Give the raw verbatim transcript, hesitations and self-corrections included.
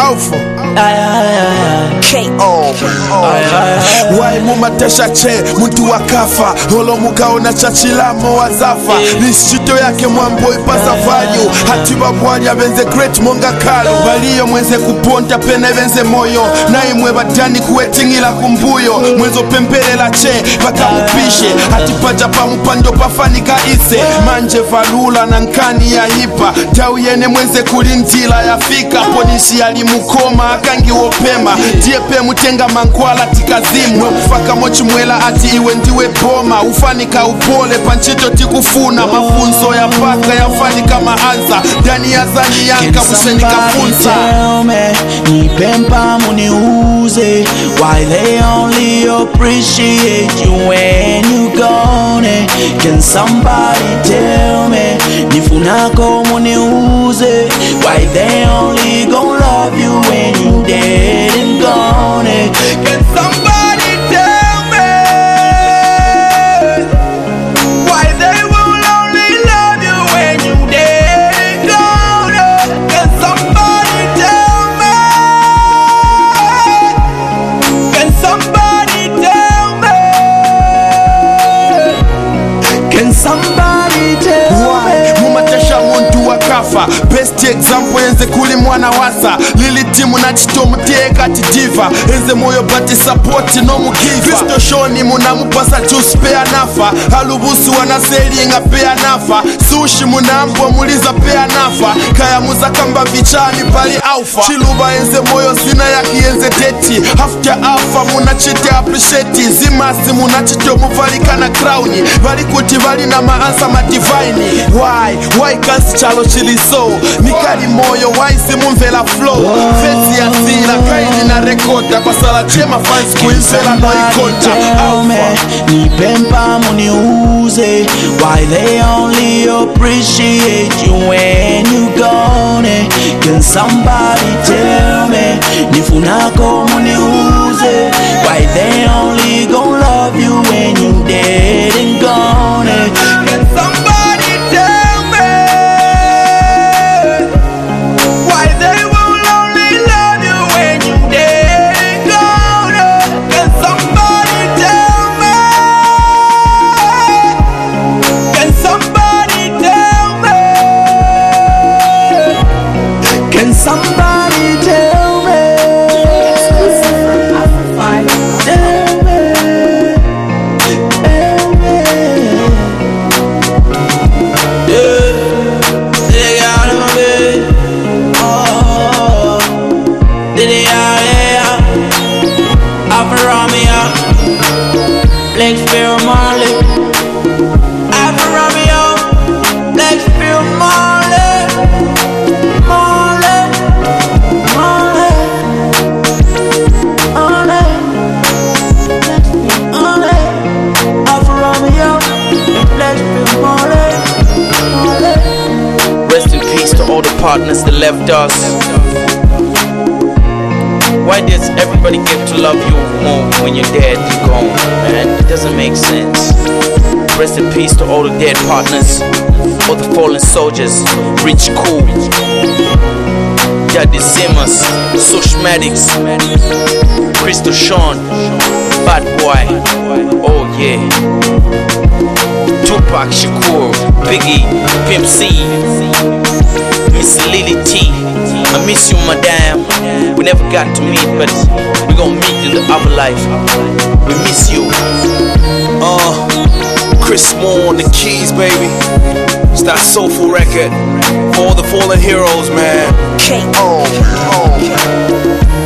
Alpha K O Wai mumatesha che muntu wakafa holo mukaona chachilamo wazafa Nishito yake mwambo ipasa vanyu Hatiba bwali abenze great monga kalo Baliyo mwenze kuponta pene benze moyo Na imwe batani kuetingila kumbuyo Mwenzo pempelela che baka mupishe Hatipaja pa mupando pafanika ise Manje valula na nkani ya hipa Tau yene mwenze kulintila ya fika Ponisi alimukoma akangi wopema Diepe mutenga mankwala tikazimu Kufaka mochi mwela ati iwe ndiwe boma Ufanika upole panchito tikufuna Mafunzo ya paka yafanika maanza Dani ya zani yanka musenika funza Tell me, nipempa muniuze Why they only appreciate you when you gone Can somebody tell me Nifunako muniuze Why they only gon' love you when you dead and gone Can somebody tell me Why they will only love you when you dead and gone Can somebody tell me Can somebody tell me Can somebody tell me Mumatesha muntu wakafa Best example enze kuli mwana wasa Lili timu na chitomu tieka tidiva Enze moyo bati support no mukiva Kristo shoni munamupasa juice pea nafa Halubusu wanaselinga pea nafa Sushi munampo muliza pea nafa Kaya muza kamba vichani pali alpha Chiluba enze moyo zina yaki enze deti After alpha munachite appreciate Zimasi munachito muvalika na crowni Vali kuti vali na maansa madivine Why, why kasi chalo chiliso Nikali moyo, why simu mvela flow Feti ya zila, kaini na rekota Kwa sala chema fans kuinzela no ikota Alpha Nipempa muniuze Why they only appreciate you when you gone Can somebody tell me Nifunako muniuze Why they only gon' love you when you dead and gone Can somebody tell me Why they will only love you when you dead and gone Can somebody tell me Can somebody tell me Can somebody tell me Tell me Tell me Yeah They got him a bit Oh They got it Afro-Romeo Blackspear Marley Afro-Romeo Blackspear Marley Marley Marley Marley Marley Afro-Romeo Blackspear Marley Marley Rest in peace to all the partners that left us. Why does everybody get to love you more when you're dead and gone, man? It doesn't make sense. Rest in peace to all the dead partners, all the fallen soldiers, Rich Cool, Daddy Zimmers, Sushmatics, Crystal Sean, Bad Boy, oh yeah, Tupac Shakur, Biggie, Pimp C, Miss Lily T. I miss you, madam. We never got to meet, but we gon' meet in the other life. We miss you. Uh, Chris Moore on the keys, baby. It's that soulful record for all the fallen heroes, man. K O